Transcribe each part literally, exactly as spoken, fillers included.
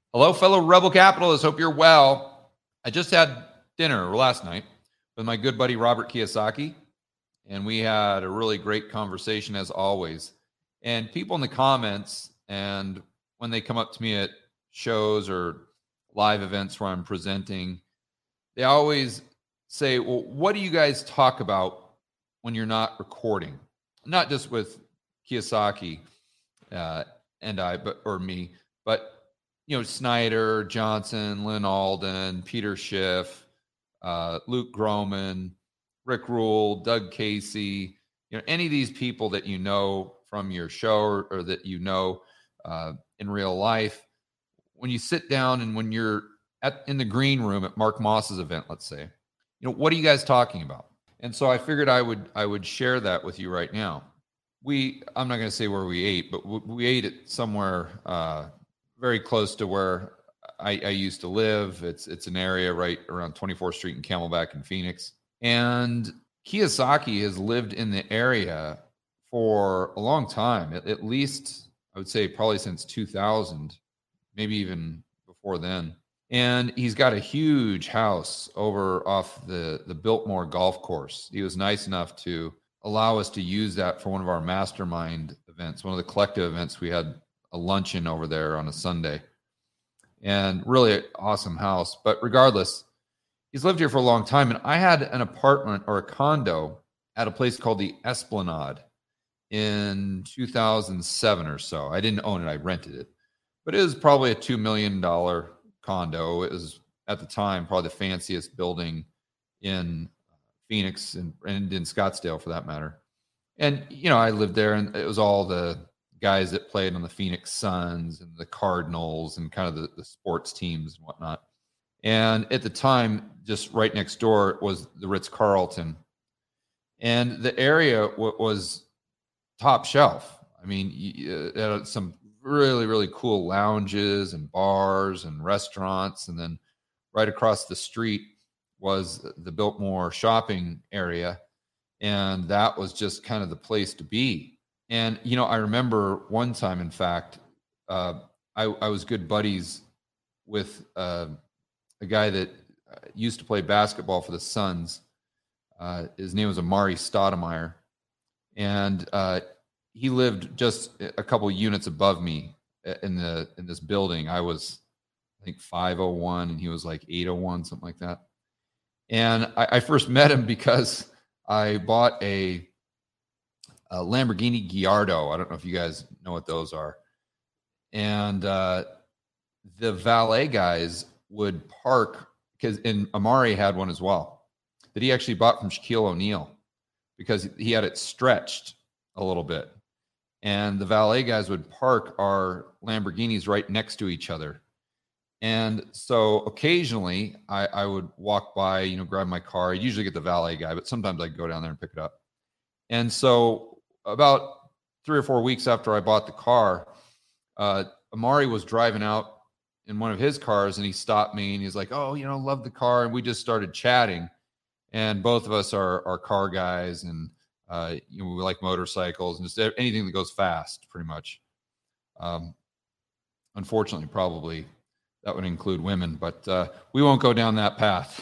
Hello, fellow Rebel Capitalists. Hope you're well. I just had dinner last night with my good buddy Robert Kiyosaki, and we had a really great conversation as always. And people in the comments, and when they come up to me at shows or live events where I'm presenting, they always say, well, what do you guys talk about when you're not recording? Not just with Kiyosaki uh, and I, but or me, but you know, Snyder, Johnson, Lynn Alden, Peter Schiff, uh, Luke Groman, Rick Rule, Doug Casey, you know, any of these people that you know from your show or, or that you know uh, in real life, when you sit down and when you're at in the green room at Mark Moss's event, let's say, you know, what are you guys talking about? And so I figured I would I would share that with you right now. We I'm not going to say where we ate, but we, we ate it somewhere uh, very close to where I, I used to live. It's it's an area right around twenty-fourth Street in Camelback in Phoenix. And Kiyosaki has lived in the area for a long time, at, at least I would say probably since two thousand, maybe even before then. And he's got a huge house over off the, the Biltmore golf course. He was nice enough to allow us to use that for one of our mastermind events, one of the collective events. We had a luncheon over there on a Sunday, and really an awesome house. But regardless, he's lived here for a long time. And I had an apartment or a condo at a place called the Esplanade in two thousand seven or so. I didn't own it. I rented it, but it was probably a two million dollars condo. It was at the time probably the fanciest building in Phoenix and, and in Scottsdale for that matter. And, you know, I lived there, and it was all the guys that played on the Phoenix Suns and the Cardinals and kind of the, the sports teams and whatnot. And at the time, just right next door was the Ritz-Carlton. And the area w- was top shelf. I mean, you, uh, had some really, really cool lounges and bars and restaurants. And then right across the street was the Biltmore shopping area. And that was just kind of the place to be. And, you know, I remember one time, in fact, uh, I, I was good buddies with uh, a guy that used to play basketball for the Suns. Uh, his name was Amari Stoudemire. And uh, he lived just a couple units above me in the in this building. I was, I think, five oh one, and he was like eight oh one, something like that. And I, I first met him because I bought a a Lamborghini Gallardo. I don't know if you guys know what those are. And uh, the valet guys would park, because and Amari had one as well, that he actually bought from Shaquille O'Neal because he had it stretched a little bit. And the valet guys would park our Lamborghinis right next to each other. And so occasionally I, I would walk by, you know, grab my car. I usually get the valet guy, but sometimes I'd go down there and pick it up. And so about three or four weeks after I bought the car, uh, Amari was driving out in one of his cars, and he stopped me and he's like, oh, you know, love the car. And we just started chatting. And both of us are, are car guys, and uh, you know, we like motorcycles and just anything that goes fast, pretty much. Um, unfortunately, probably that would include women, but uh, we won't go down that path.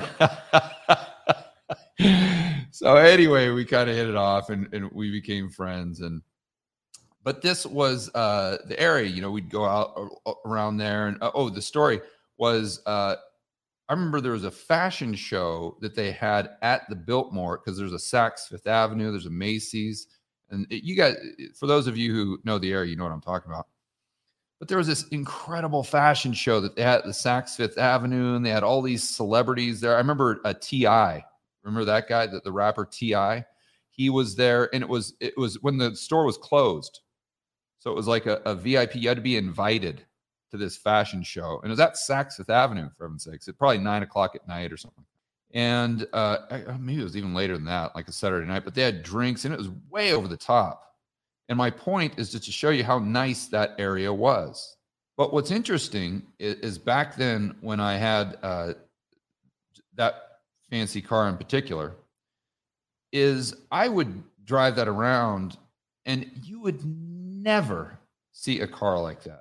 So anyway, we kind of hit it off, and, and we became friends. And but this was uh, the area, you know, we'd go out around there. And uh, oh, the story was, uh, I remember there was a fashion show that they had at the Biltmore, because there's a Saks Fifth Avenue, there's a Macy's. And it, you guys, for those of you who know the area, you know what I'm talking about. But there was this incredible fashion show that they had at the Saks Fifth Avenue, and they had all these celebrities there. I remember a T I Remember that guy, the, the rapper T I He was there, and it was it was when the store was closed. So it was like a, a V I P. You had to be invited to this fashion show. And it was at Saks Fifth Avenue, for heaven's sakes. It's probably nine o'clock at night or something. And uh, maybe it was even later than that, like a Saturday night. But they had drinks, and it was way over the top. And my point is just to show you how nice that area was. But what's interesting is, is back then when I had uh, that fancy car in particular, is I would drive that around, and you would never see a car like that.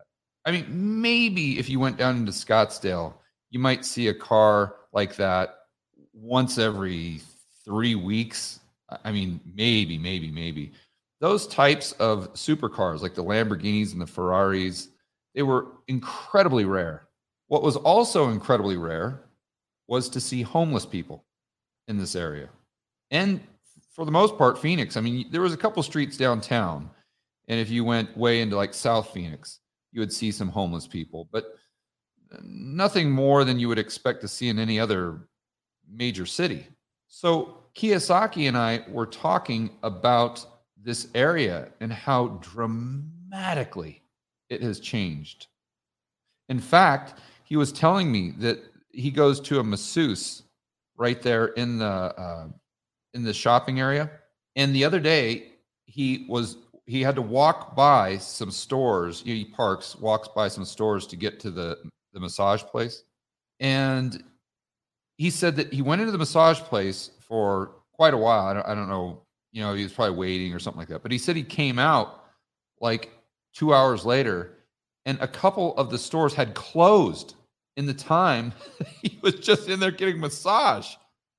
I mean, maybe if you went down into Scottsdale, you might see a car like that once every three weeks. I mean, maybe, maybe, maybe. Those types of supercars, like the Lamborghinis and the Ferraris, they were incredibly rare. What was also incredibly rare was to see homeless people in this area. And for the most part, Phoenix, I mean, there was a couple streets downtown. And if you went way into like South Phoenix, you would see some homeless people, but nothing more than you would expect to see in any other major city. So Kiyosaki and I were talking about this area and how dramatically it has changed. In fact, he was telling me that he goes to a masseuse right there in the uh, in the shopping area. And the other day, he was he had to walk by some stores. He parks, walks by some stores to get to the, the massage place. And he said that he went into the massage place for quite a while. I don't, I don't know, you know, he was probably waiting or something like that. But he said he came out like two hours later and a couple of the stores had closed in the time he was just in there getting a massage.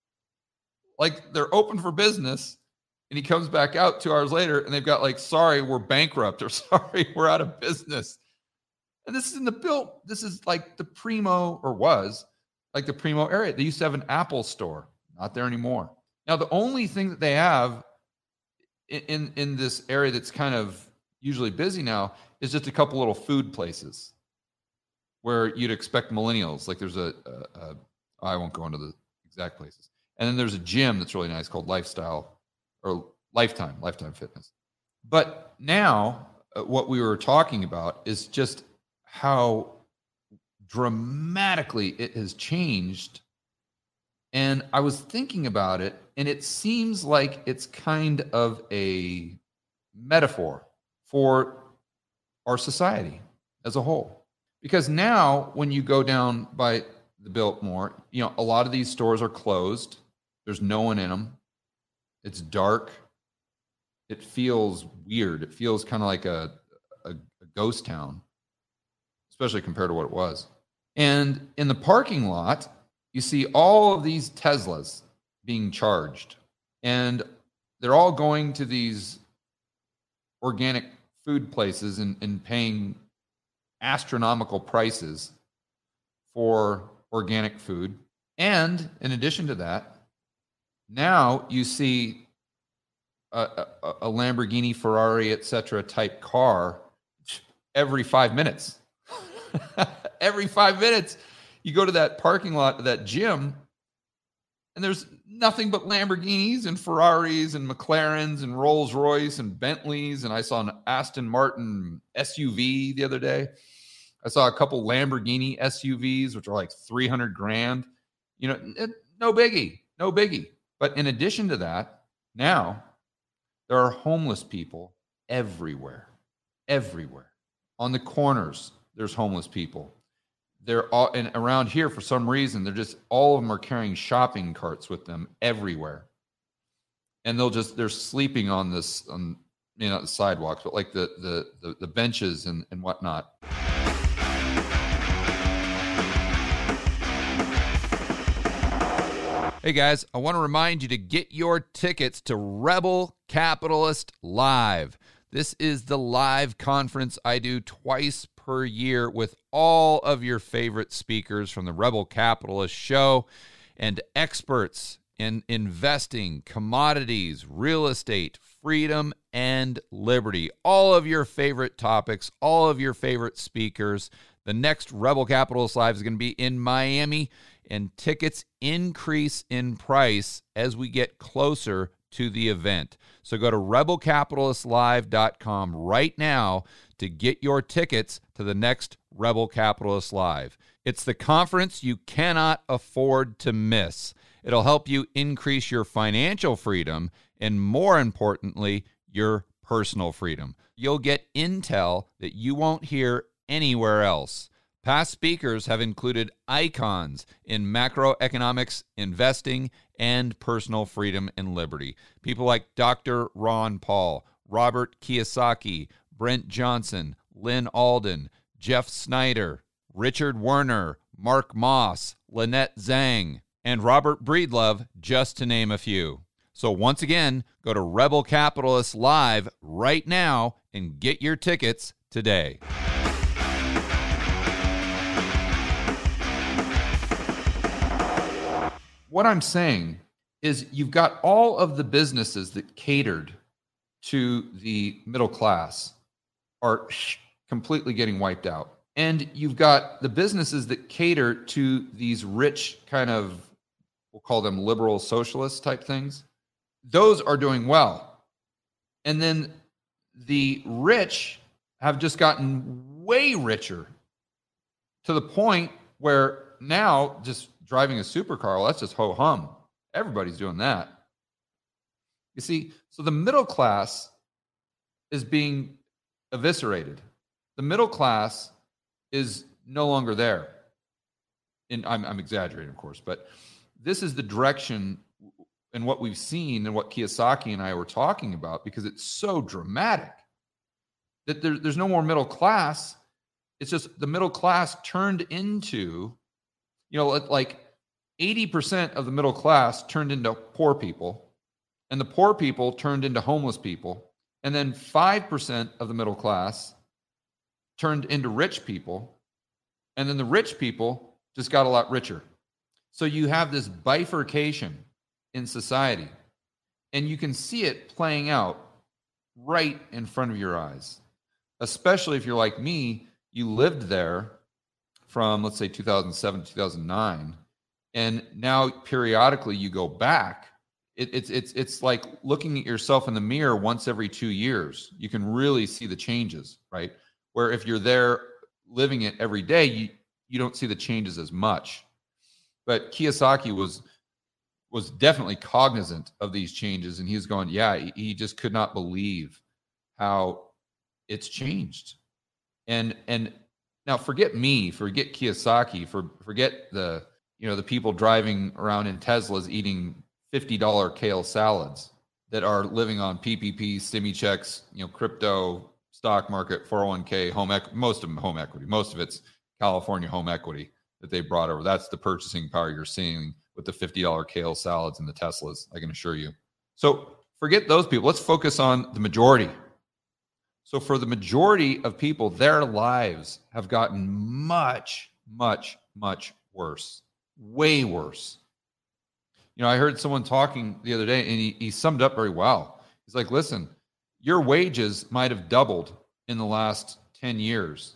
Like they're open for business. And he comes back out two hours later and they've got like, sorry, we're bankrupt, or sorry, we're out of business. And this is in the built, this is like the primo, or was like the primo area. They used to have an Apple store, not there anymore. Now, the only thing that they have in, in, in this area that's kind of usually busy now is just a couple little food places where you'd expect millennials. Like there's a, a, a I won't go into the exact places. And then there's a gym that's really nice called Lifestyle or Lifetime, Lifetime Fitness. But now uh, what we were talking about is just how dramatically it has changed. And I was thinking about it, and it seems like it's kind of a metaphor for our society as a whole. Because now when you go down by the Biltmore, you know, a lot of these stores are closed. There's no one in them. It's dark. It feels weird. It feels kind of like a, a, a ghost town, especially compared to what it was. And in the parking lot, you see all of these Teslas being charged. And they're all going to these organic food places and, and paying astronomical prices for organic food. And in addition to that, now you see a, a, a Lamborghini, Ferrari, et cetera type car every five minutes. Every five minutes, you go to that parking lot of that gym, and there's nothing but Lamborghinis and Ferraris and McLarens and Rolls Royce and Bentleys. And I saw an Aston Martin S U V the other day. I saw a couple Lamborghini S U Vs, which are like three hundred grand. You know, it, no biggie, no biggie. But in addition to that, now there are homeless people everywhere, everywhere. On the corners, there's homeless people. They're all, and around here, for some reason, they're just, all of them are carrying shopping carts with them everywhere. And they'll just, they're sleeping on this, on, you know, the sidewalks, but like the, the, the, the benches and, and whatnot. Hey guys, I want to remind you to get your tickets to Rebel Capitalist Live. This is the live conference I do twice per year with all of your favorite speakers from the Rebel Capitalist Show and experts in investing, commodities, real estate, freedom, and liberty. All of your favorite topics, all of your favorite speakers. The next Rebel Capitalist Live is going to be in Miami, and tickets increase in price as we get closer to the event. So go to rebel capitalist live dot com right now to get your tickets to the next Rebel Capitalist Live. It's the conference you cannot afford to miss. It'll help you increase your financial freedom and, more importantly, your personal freedom. You'll get intel that you won't hear anywhere else. Past speakers have included icons in macroeconomics, investing, and personal freedom and liberty. People like Doctor Ron Paul, Robert Kiyosaki, Brent Johnson, Lynn Alden, Jeff Snyder, Richard Werner, Mark Moss, Lynette Zhang, and Robert Breedlove, just to name a few. So once again, go to Rebel Capitalists Live right now and get your tickets today. What I'm saying is you've got all of the businesses that catered to the middle class are completely getting wiped out. And you've got the businesses that cater to these rich kind of, we'll call them liberal socialist type things. Those are doing well. And then the rich have just gotten way richer to the point where now just driving a supercar, well, that's just ho-hum. Everybody's doing that. You see, so the middle class is being eviscerated. The middle class is no longer there. And I'm, I'm exaggerating, of course, but this is the direction and what we've seen and what Kiyosaki and I were talking about, because it's so dramatic that there, there's no more middle class. It's just the middle class turned into, you know, like eighty percent of the middle class turned into poor people, and the poor people turned into homeless people, and then five percent of the middle class turned into rich people, and then the rich people just got a lot richer. So you have this bifurcation in society, and you can see it playing out right in front of your eyes, especially if you're like me. You lived there from, let's say, two thousand seven to two thousand nine, and now periodically you go back. It, it's it's it's like looking at yourself in the mirror once every two years. You can really see the changes, right? Where if you're there living it every day, you you don't see the changes as much. But Kiyosaki was was definitely cognizant of these changes, and he was going, yeah, he, he just could not believe how it's changed. And and now forget me, forget Kiyosaki, for forget the you know the people driving around in Teslas eating fifty dollar kale salads that are living on P P P, stimmy checks, you know, crypto, stock market, four oh one k, home equity, most of them home equity, most of it's California home equity that they brought over. That's the purchasing power you're seeing with the fifty dollar kale salads and the Teslas, I can assure you. So forget those people. Let's focus on the majority. So for the majority of people, their lives have gotten much, much, much worse, way worse. You know, I heard someone talking the other day, and he, he summed up very well. He's like, listen, your wages might have doubled in the last ten years,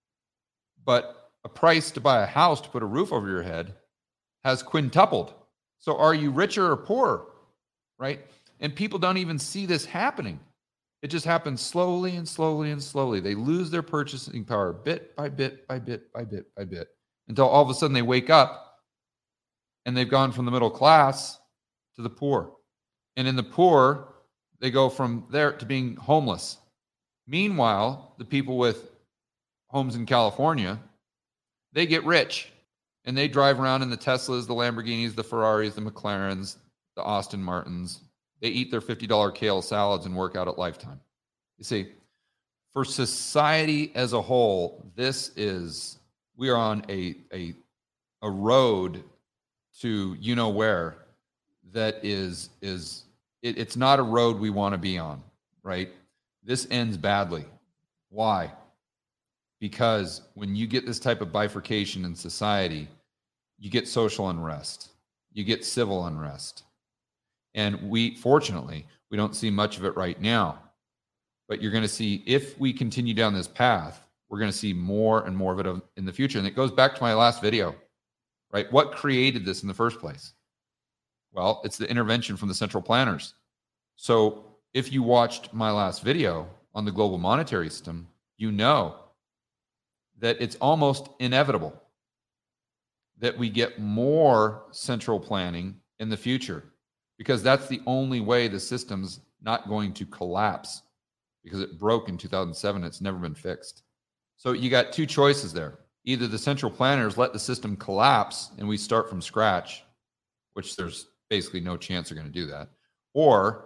but a price to buy a house to put a roof over your head has quintupled. So are you richer or poorer, right? And people don't even see this happening. It just happens slowly and slowly and slowly. They lose their purchasing power bit by bit by bit by bit by bit until all of a sudden they wake up and they've gone from the middle class to the poor. And in the poor, they go from there to being homeless. Meanwhile, the people with homes in California, they get rich and they drive around in the Teslas, the Lamborghinis, the Ferraris, the McLarens, the Aston Martins. They eat their fifty dollar kale salads and work out at Lifetime. You see, for society as a whole, this is, we are on a, a, a road to you know where that is, is it, it's not a road we want to be on, right? This ends badly. Why? Because when you get this type of bifurcation in society, you get social unrest, you get civil unrest. And we, fortunately, we don't see much of it right now. But you're going to see, if we continue down this path, we're going to see more and more of it in the future. And it goes back to my last video, right? What created this in the first place? Well, it's the intervention from the central planners. So if you watched my last video on the global monetary system, you know that it's almost inevitable that we get more central planning in the future, because that's the only way the system's not going to collapse, because it broke in two thousand seven. It's never been fixed. So you got two choices there. Either the central planners let the system collapse and we start from scratch, which there's basically no chance they're going to do that, or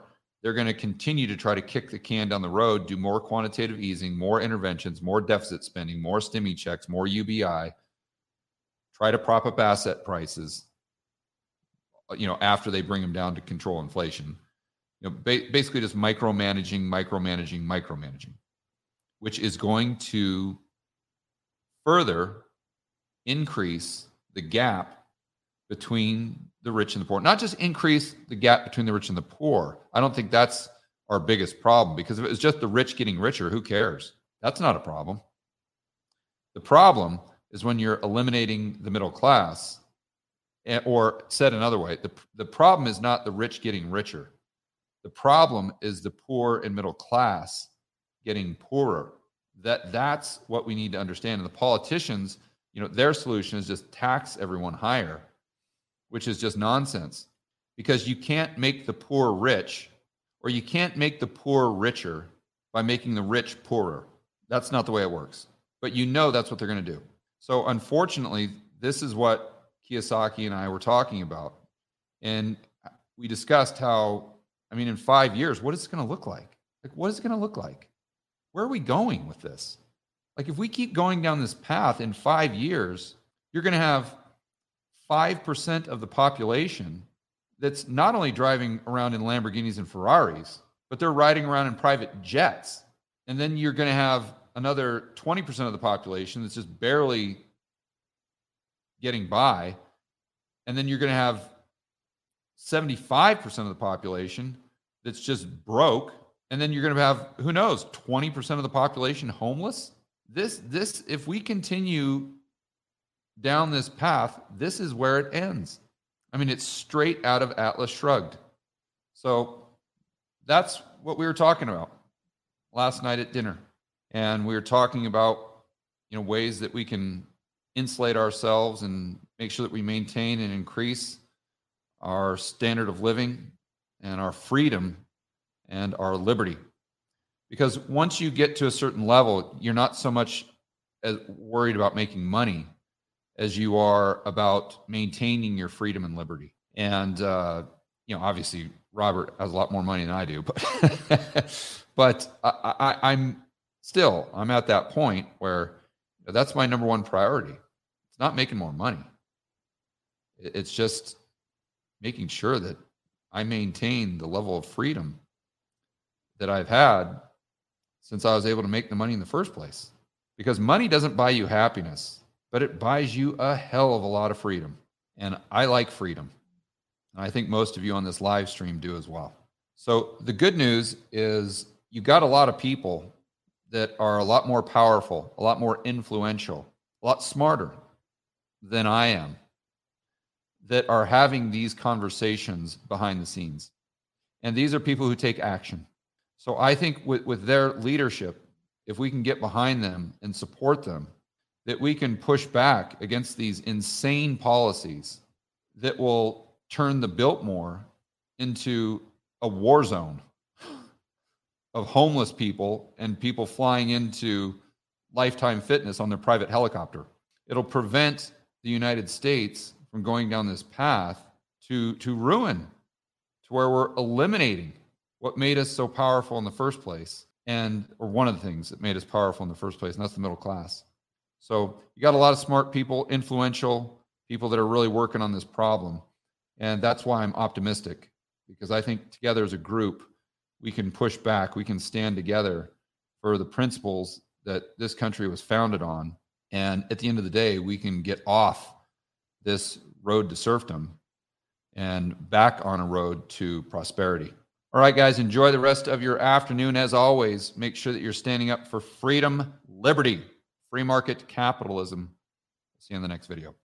they're going to continue to try to kick the can down the road, do more quantitative easing, more interventions, more deficit spending, more stimmy checks, more U B I, try to prop up asset prices, you know, after they bring them down to control inflation. You know, ba- basically just micromanaging, micromanaging, micromanaging, which is going to further increase the gap between the rich and the poor. Not just increase the gap between the rich and the poor. I don't think that's our biggest problem, because if it was just the rich getting richer, who cares? That's not a problem. The problem is when you're eliminating the middle class, or said another way, the, the problem is not the rich getting richer. The problem is the poor and middle class getting poorer. That that's what we need to understand. And the politicians, you know, their solution is just tax everyone higher, which is just nonsense, because you can't make the poor rich, or you can't make the poor richer by making the rich poorer. That's not the way it works. But you know that's what they're going to do. So unfortunately, this is what Kiyosaki and I were talking about. And we discussed how, I mean, in five years, what is it going to look like? Like, what is it going to look like? Where are we going with this? Like, if we keep going down this path, in five years, you're going to have five percent of the population that's not only driving around in Lamborghinis and Ferraris, but they're riding around in private jets. And then you're going to have another twenty percent of the population that's just barely getting by. And then you're going to have seventy-five percent of the population that's just broke. And then you're going to have, who knows, twenty percent of the population homeless. This, this, if we continue down this path, this is where it ends. I mean, it's straight out of Atlas Shrugged. So that's what we were talking about last night at dinner. And we were talking about, you know, ways that we can insulate ourselves and make sure that we maintain and increase our standard of living and our freedom and our liberty. Because once you get to a certain level, you're not so much as worried about making money as you are about maintaining your freedom and liberty. And, uh, you know, obviously Robert has a lot more money than I do, but, but I, I, I'm still, I'm at that point where that's my number one priority. It's not making more money. It's just making sure that I maintain the level of freedom that I've had since I was able to make the money in the first place. Because money doesn't buy you happiness, but it buys you a hell of a lot of freedom. And I like freedom. And I think most of you on this live stream do as well. So the good news is you got a lot of people that are a lot more powerful, a lot more influential, a lot smarter than I am, that are having these conversations behind the scenes. And these are people who take action. So I think with, with their leadership, if we can get behind them and support them, that we can push back against these insane policies that will turn the Biltmore into a war zone of homeless people and people flying into Lifetime Fitness on their private helicopter. It'll prevent the United States from going down this path to, to ruin, to where we're eliminating what made us so powerful in the first place, and or one of the things that made us powerful in the first place, and that's the middle class. So you got a lot of smart people, influential people that are really working on this problem. And that's why I'm optimistic, because I think together as a group, we can push back, we can stand together for the principles that this country was founded on. And at the end of the day, we can get off this road to serfdom and back on a road to prosperity. All right, guys, enjoy the rest of your afternoon. As always, make sure that you're standing up for freedom, liberty, free market capitalism. See you in the next video.